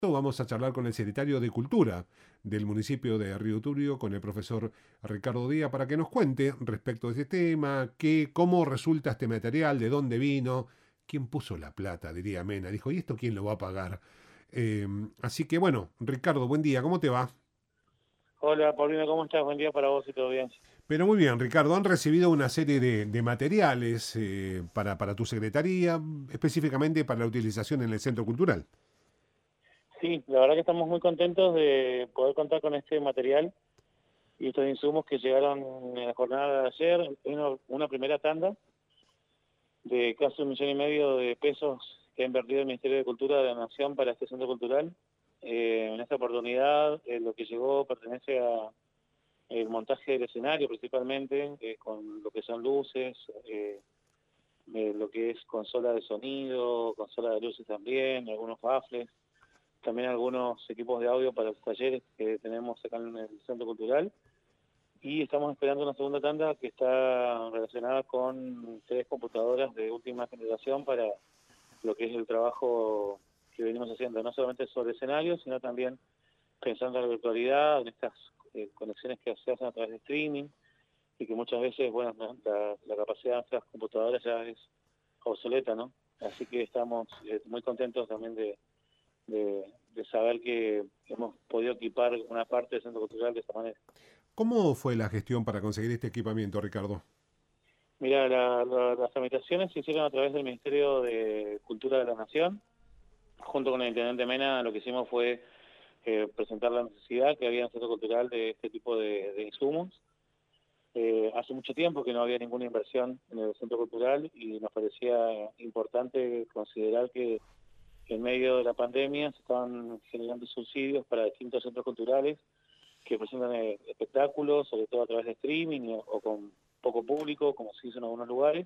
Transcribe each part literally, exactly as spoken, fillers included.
Vamos a charlar con el secretario de Cultura del municipio de Río Turbio, con el profesor Ricardo Díaz, para que nos cuente respecto a ese tema, qué, cómo resulta este material, de dónde vino, quién puso la plata, diría Mena. Dijo, ¿y esto quién lo va a pagar? Eh, así que bueno, Ricardo, buen día, ¿cómo te va? Hola, Paulina, ¿cómo estás? Buen día para vos y todo bien. Pero muy bien, Ricardo, han recibido una serie de, de materiales eh, para, para tu secretaría, específicamente para la utilización en el Centro Cultural. Sí, la verdad que estamos muy contentos de poder contar con este material y estos insumos que llegaron en la jornada de ayer. Una, una primera tanda de casi un millón y medio de pesos que ha invertido el Ministerio de Cultura de la Nación para este centro cultural. Eh, en esta oportunidad, eh, lo que llegó pertenece a el montaje del escenario principalmente, eh, con lo que son luces, eh, eh, lo que es consola de sonido, consola de luces también, algunos baffles. También algunos equipos de audio para los talleres que tenemos acá en el Centro Cultural. Y estamos esperando una segunda tanda que está relacionada con tres computadoras de última generación para lo que es el trabajo que venimos haciendo, no solamente sobre escenarios, sino también pensando en la virtualidad, en estas eh, conexiones que se hacen a través de streaming, y que muchas veces, bueno, ¿no? la, la capacidad de nuestras computadoras ya es obsoleta, ¿no? Así que estamos eh, muy contentos también de de, de saber que hemos podido equipar una parte del centro cultural de esta manera. ¿Cómo fue la gestión para conseguir este equipamiento, Ricardo? Mira, la, la, las tramitaciones se hicieron a través del Ministerio de Cultura de la Nación. Junto con el Intendente Mena, lo que hicimos fue eh, presentar la necesidad que había en el centro cultural de este tipo de, de insumos. Eh, hace mucho tiempo que no había ninguna inversión en el centro cultural y nos parecía importante considerar que en medio de la pandemia se estaban generando subsidios para distintos centros culturales que presentan eh, espectáculos, sobre todo a través de streaming o, o con poco público, como se hizo en algunos lugares.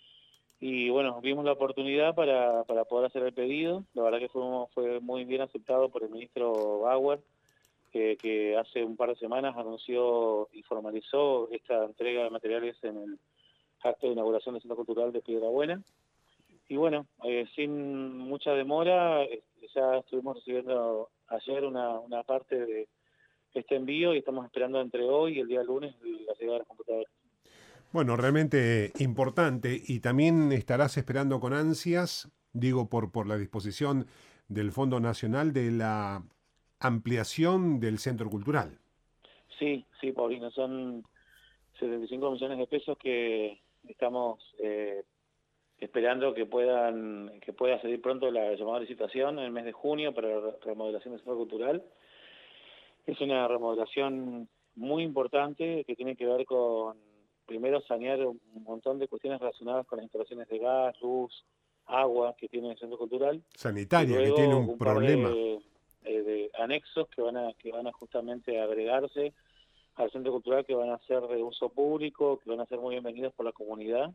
Y bueno, vimos la oportunidad para, para poder hacer el pedido. La verdad que fue, fue muy bien aceptado por el ministro Bauer, que, que hace un par de semanas anunció y formalizó esta entrega de materiales en el acto de inauguración del Centro Cultural de Piedra Buena. Y bueno, eh, sin mucha demora, eh, ya estuvimos recibiendo ayer una, una parte de este envío y estamos esperando entre hoy y el día lunes la llegada de las computadoras. Bueno, realmente importante y también estarás esperando con ansias, digo, por, por la disposición del Fondo Nacional de la ampliación del Centro Cultural. Sí, sí, Paulino, son setenta y cinco millones de pesos que estamos eh, esperando que puedan que pueda salir pronto la llamada licitación en el mes de junio para la remodelación del centro cultural. Es una remodelación muy importante que tiene que ver con, primero, sanear un montón de cuestiones relacionadas con las instalaciones de gas, luz, agua que tiene el centro cultural, y Sanitaria, que tiene luego un un par problema. de, eh, de anexos que van a que van a justamente agregarse al centro cultural, que van a ser de uso público, que van a ser muy bienvenidos por la comunidad.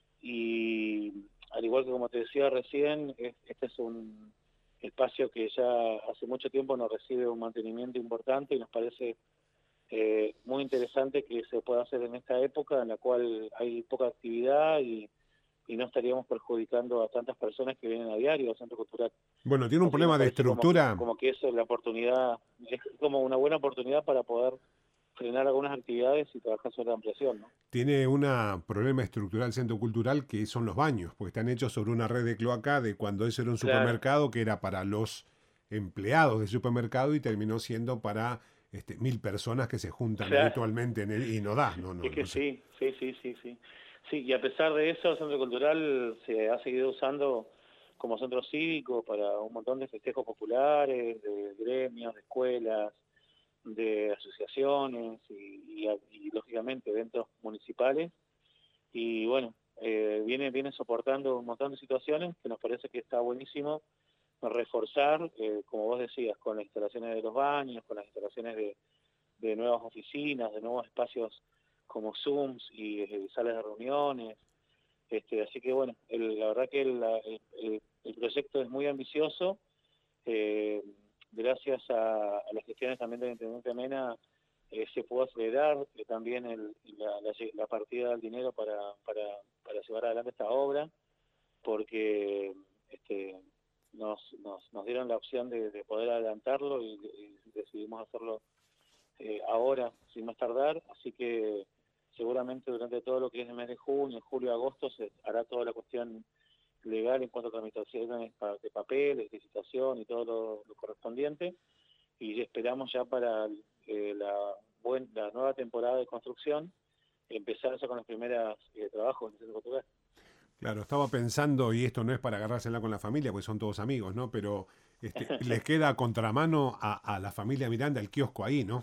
Y al igual que como te decía recién, es- este es un espacio que ya hace mucho tiempo no recibe un mantenimiento importante y nos parece eh, muy interesante que se pueda hacer en esta época en la cual hay poca actividad y, y no estaríamos perjudicando a tantas personas que vienen a diario al centro cultural. Bueno, tiene un Así que nos problema de parece como que, estructura. como que eso es la oportunidad, es como una buena oportunidad para poder frenar algunas actividades y trabajar sobre la ampliación, ¿no? Tiene un problema estructural Centro Cultural que son los baños, porque están hechos sobre una red de cloaca de cuando eso era un Claro, supermercado que era para los empleados del supermercado y terminó siendo para este, mil personas que se juntan claro. habitualmente en el, y no da, no, no, Es que no sé. sí, sí, sí, sí, sí. Sí, y a pesar de eso, el Centro Cultural se ha seguido usando como centro cívico para un montón de festejos populares, de gremios, de escuelas, de asociaciones y, y, y, lógicamente eventos municipales. Y bueno, eh, viene, viene soportando un montón de situaciones que nos parece que está buenísimo reforzar, eh, como vos decías, con las instalaciones de los baños, con las instalaciones de, de nuevas oficinas, de nuevos espacios como Zooms y, y salas de reuniones. Este, así que bueno, el, la verdad que el, el, el, proyecto es muy ambicioso. Eh, gracias a, a las gestiones también del Intendente Mena eh, se pudo acelerar eh, también el, la, la, la partida del dinero para, para, para llevar adelante esta obra, porque este, nos, nos, nos dieron la opción de, de poder adelantarlo y, y decidimos hacerlo eh, ahora, sin más tardar, así que seguramente durante todo lo que es el mes de junio, julio, agosto se hará toda la cuestión legal en cuanto a tramitaciones de papeles, licitación y todo lo, lo correspondiente, y esperamos ya para eh, la, buen, la nueva temporada de construcción empezar ya con los primeros eh, trabajos en el Centro Cultural. Claro, estaba pensando, y esto no es para agarrársela con la familia, porque son todos amigos, ¿no? Pero este, les queda a contramano a, a la familia Miranda el kiosco ahí, ¿no?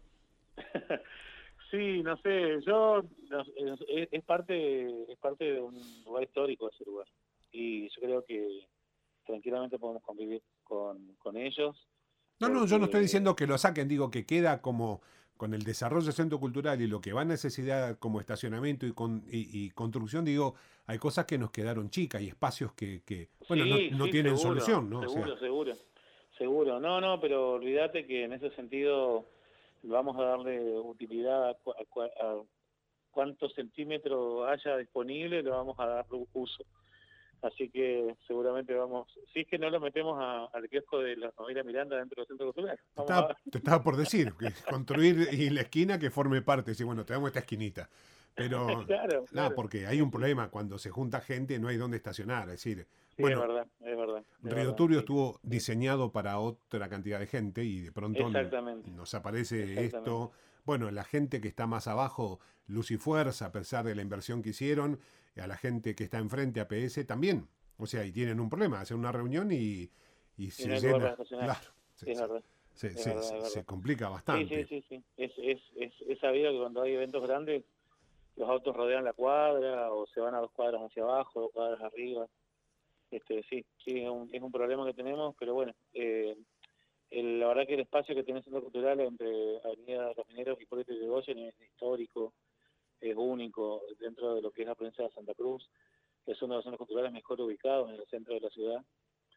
Sí, no sé, yo no, es, es parte es parte de un lugar histórico ese lugar, y yo creo que tranquilamente podemos convivir con, con ellos, No, no, yo no estoy porque diciendo que lo saquen, digo que queda como con el desarrollo del centro cultural y lo que va a necesidad como estacionamiento y, con, y, y construcción, digo, hay cosas que nos quedaron chicas y espacios que, que bueno, no, sí, no sí, tienen seguro, solución, ¿no? O sea, seguro, seguro, seguro. No, no, pero olvídate que en ese sentido vamos a darle utilidad a, cu- a cu- a cuántos centímetros haya disponible, le vamos a dar uso. Así que seguramente vamos, si es que no lo metemos a- al kiosco de la familia Miranda dentro del centro cultural, te vamos a estaba, ver. te estaba por decir, que construir y la esquina que forme parte, decir, bueno, te damos esta esquinita. Pero, Claro, nada, claro, porque hay sí, un sí, sí. problema, cuando se junta gente no hay dónde estacionar, es decir, Sí, es bueno, verdad, es verdad, es Río verdad, Turbio sí, estuvo sí. diseñado para otra cantidad de gente y de pronto n- Exactamente, nos aparece exactamente. esto. Bueno, la gente que está más abajo, luz y fuerza, a pesar de la inversión que hicieron, y a la gente que está enfrente a P S también. O sea, y tienen un problema, hacen una reunión y, y Y no se hay lugar para llena. estacionar, Claro, se, sí, es se, verdad, se, es se- verdad, es se- se verdad. complica Sí, sí, bastante. sí, sí. Es, es, es, es sabido que cuando hay eventos grandes, los autos rodean la cuadra o se van a dos cuadras hacia abajo, dos cuadras arriba. Este, sí, sí, es un, es un problema que tenemos, pero bueno, eh, el- la verdad que el espacio que tiene el Centro Cultural entre Avenida de los Mineros y Hipólito Yrigoyen es histórico, es único dentro de lo que es la provincia de Santa Cruz, es uno de los centros culturales mejor ubicados en el centro de la ciudad,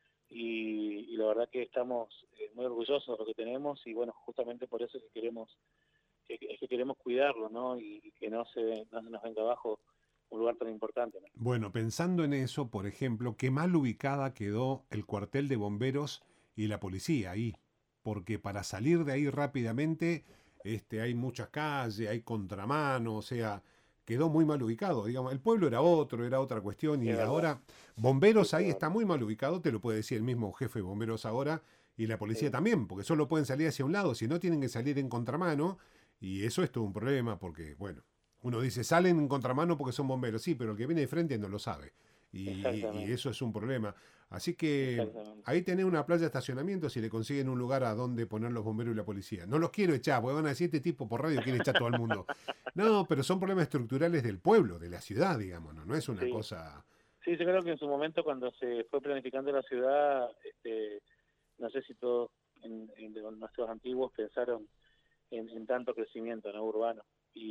y, y la verdad que estamos eh, muy orgullosos de lo que tenemos, y bueno, justamente por eso es que queremos que, es que queremos cuidarlo, ¿no? Y, y que no se, no se nos venga abajo un lugar tan importante, ¿no? Bueno, pensando en eso, por ejemplo, qué mal ubicada quedó el cuartel de bomberos y la policía ahí, porque para salir de ahí rápidamente, este, hay muchas calles, hay contramano, o sea, quedó muy mal ubicado. Digamos, el pueblo era otro, era otra cuestión, Es y verdad, ahora sí, bomberos sí, ahí es está verdad, muy mal ubicado, te lo puede decir el mismo jefe de bomberos ahora, y la policía sí, también, porque solo pueden salir hacia un lado, si no tienen que salir en contramano, y eso es todo un problema, porque, bueno, uno dice, salen en contramano porque son bomberos, sí, pero el que viene de frente no lo sabe. Y, y exactamente, eso es un problema. Así que exactamente. ahí tenés una playa de estacionamiento si le consiguen un lugar a donde poner los bomberos y la policía. No los quiero echar, porque van a decir, este tipo por radio quiere echar a todo el mundo. No, pero son problemas estructurales del pueblo, de la ciudad, digamos, no, no es una Sí, cosa... sí, yo creo que en su momento cuando se fue planificando la ciudad, este, no sé si todos en, en de nuestros antiguos pensaron en, en tanto crecimiento, ¿no? Urbano.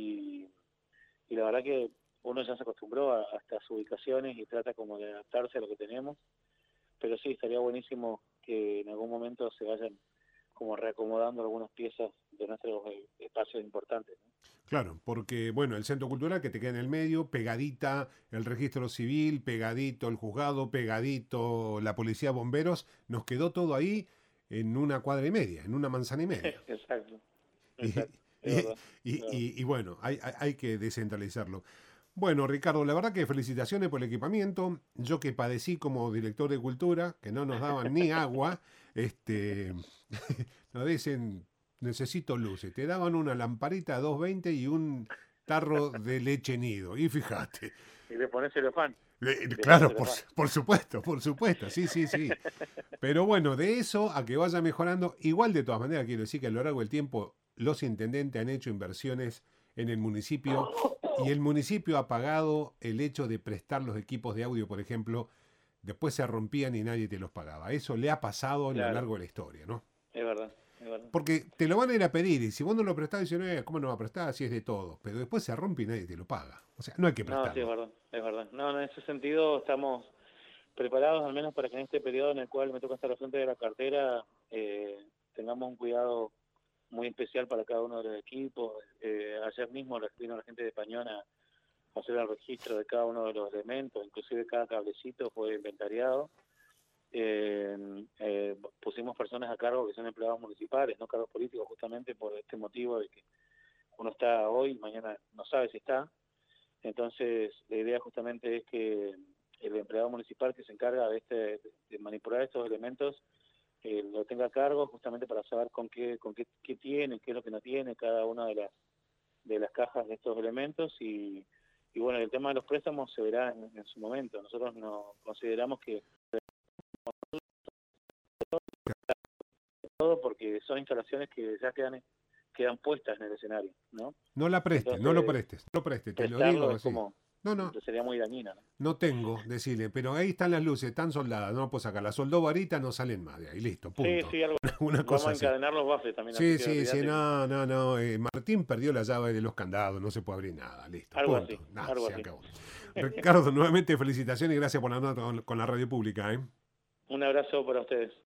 Y, y la verdad que uno ya se acostumbró a, a estas ubicaciones y trata como de adaptarse a lo que tenemos, pero sí, estaría buenísimo que en algún momento se vayan como reacomodando algunas piezas de nuestros eh, espacios importantes, ¿no? Claro, porque, bueno, el centro cultural que te queda en el medio, pegadita el registro civil, pegadito el juzgado, pegadito la policía, bomberos, nos quedó todo ahí en una cuadra y media, en una manzana y media. Exacto, Y, exacto, es y, verdad, es y- verdad. y- y bueno, hay, hay- hay que descentralizarlo. Bueno, Ricardo, la verdad que felicitaciones por el equipamiento. Yo que padecí como director de cultura, que no nos daban ni agua, este, nos dicen, necesito luces. Te daban una lamparita a dos veinte y un tarro de leche nido. Y fíjate, Y le pones celofán, eh, y le pones claro, por, celofán. por supuesto, por supuesto, sí, sí, sí. Pero bueno, de eso a que vaya mejorando, igual de todas maneras quiero decir que a lo largo del tiempo los intendentes han hecho inversiones en el municipio y el municipio ha pagado el hecho de prestar los equipos de audio, por ejemplo, después se rompían y nadie te los pagaba. Eso le ha pasado a lo Claro, largo de la historia, ¿no? es verdad, es verdad. Porque te lo van a ir a pedir y si vos no lo prestás, dicen, eh, ¿cómo no va a prestar? Si es de todo. Pero después se rompe y nadie te lo paga. O sea, no hay que No, sí, es prestarlo. verdad, es verdad. No, no, en ese sentido estamos preparados al menos para que en este periodo en el cual me toca estar al frente de la cartera eh, tengamos un cuidado muy especial para cada uno de los equipos. Eh, ayer mismo vino la gente de Pañona a hacer el registro de cada uno de los elementos, inclusive cada cablecito fue inventariado, eh, eh, pusimos personas a cargo que son empleados municipales, no cargos políticos, justamente por este motivo de que uno está hoy y mañana no sabe si está. Entonces, la idea justamente es que el empleado municipal que se encarga de, este, de manipular estos elementos eh, lo tenga a cargo, justamente para saber con qué, con qué, qué tiene, qué es lo que no tiene cada una de las de las cajas de estos elementos. Y, y bueno, el tema de los préstamos se verá en, en su momento. Nosotros no consideramos que todo porque son instalaciones que ya quedan quedan puestas en el escenario, ¿no? No la prestes, Entonces, no lo prestes, no lo prestes, te lo prestarlo digo es así. como, No, no, sería muy dañino, ¿no? no tengo, decirle, pero ahí están las luces, están soldadas, no puedo sacar. Las soldó varita, no salen más de ahí, listo, punto. Sí, sí, algo. Una Vamos cosa a así. encadenar los baffles también. Sí, Así que sí, sí, olvídate. no, no, no. eh, Martín perdió la llave de los candados, no se puede abrir nada, listo, Algo punto. así, Nada, algo se así. acabó. Ricardo, nuevamente felicitaciones y gracias por la nota con, con la radio pública, ¿eh? Un abrazo para ustedes.